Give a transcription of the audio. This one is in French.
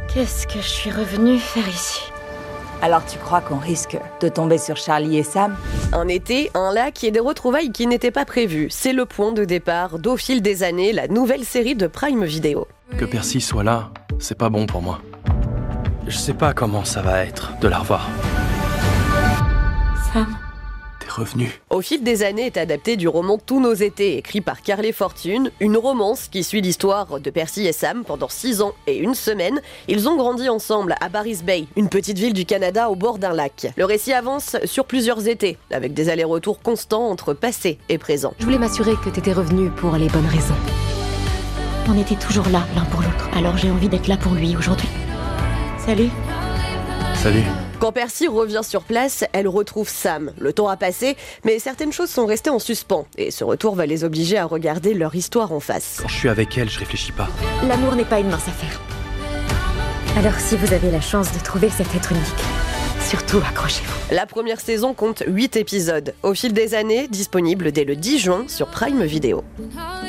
Qu'est-ce que je suis revenue faire ici? Alors tu crois qu'on risque de tomber sur Charlie et Sam? Un été, un lac et des retrouvailles qui n'étaient pas prévues. C'est le point de départ d'Au fil des années, la nouvelle série de Prime Video. Que Percy soit là, c'est pas bon pour moi. Je sais pas comment ça va être de la revoir. Sam. T'es revenu. Au fil des années est adapté du roman Tous nos étés, écrit par Carly Fortune, une romance qui suit l'histoire de Percy et Sam pendant 6 ans et 1 semaine. Ils ont grandi ensemble à Barry's Bay, une petite ville du Canada au bord d'un lac. Le récit avance sur plusieurs étés, avec des allers-retours constants entre passé et présent. Je voulais m'assurer que t'étais revenu pour les bonnes raisons. On était toujours là, l'un pour l'autre. Alors j'ai envie d'être là pour lui aujourd'hui. Salut. Salut. Quand Percy revient sur place, elle retrouve Sam. Le temps a passé, mais certaines choses sont restées en suspens. Et ce retour va les obliger à regarder leur histoire en face. Quand je suis avec elle, je réfléchis pas. L'amour n'est pas une mince affaire. Alors si vous avez la chance de trouver cet être unique, surtout accrochez-vous. La première saison compte 8 épisodes. Au fil des années, disponible dès le 10 juin sur Prime Video.